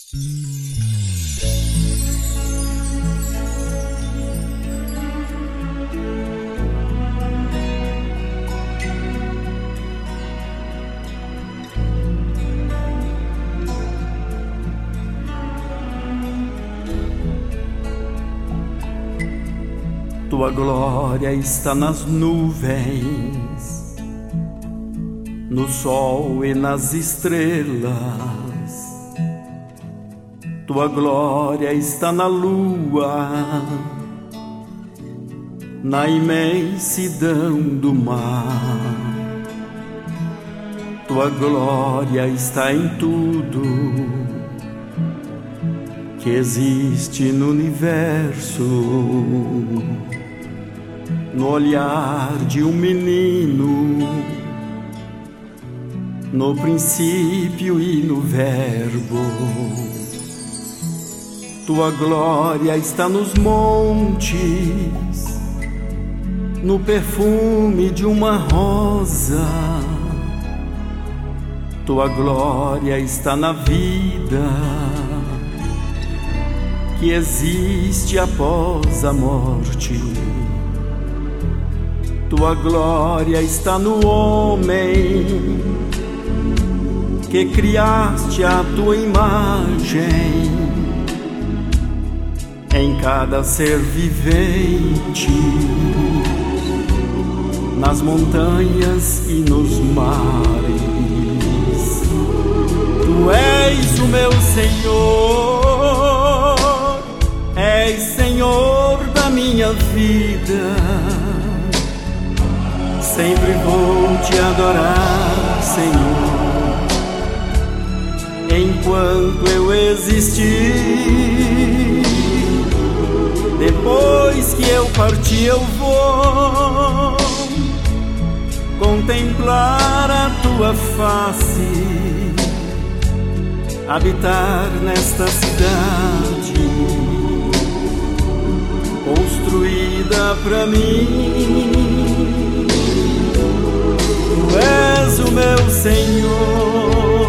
Tua glória está nas nuvens, no sol e nas estrelas. Tua glória está na lua, na imensidão do mar. Tua glória está em tudo que existe no universo, no olhar de um menino, no princípio e no verbo. Tua glória está nos montes, no perfume de uma rosa. Tua glória está na vida que existe após a morte. Tua glória está no homem que criaste a tua imagem, em cada ser vivente, nas montanhas e nos mares. Tu és o meu Senhor, és Senhor da minha vida. Sempre vou te adorar, Senhor, enquanto eu existir. Depois que eu partir, eu vou contemplar a tua face, habitar nesta cidade construída pra mim. Tu és o meu Senhor.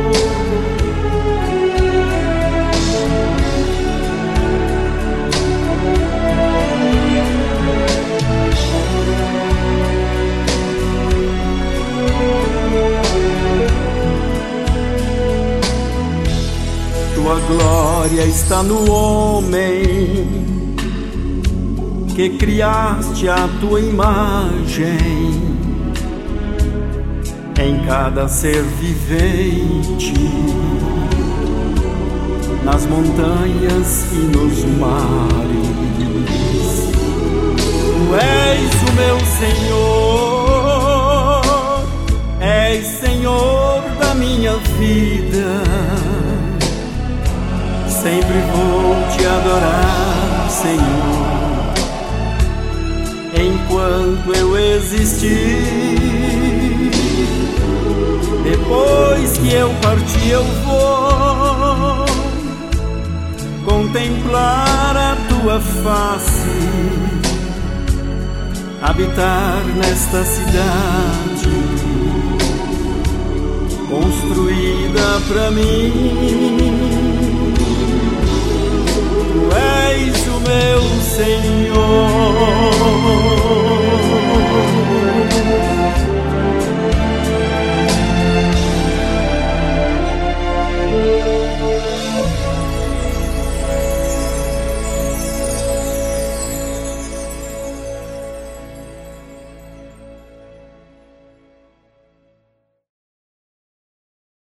Tua glória está no homem que criaste a tua imagem, em cada ser vivente, nas montanhas e nos mares. Tu és o meu Senhor, és Senhor da minha vida. Sempre vou te adorar, Senhor, enquanto eu existir. Depois que eu partir, eu vou contemplar a tua face, habitar nesta cidade construída pra mim.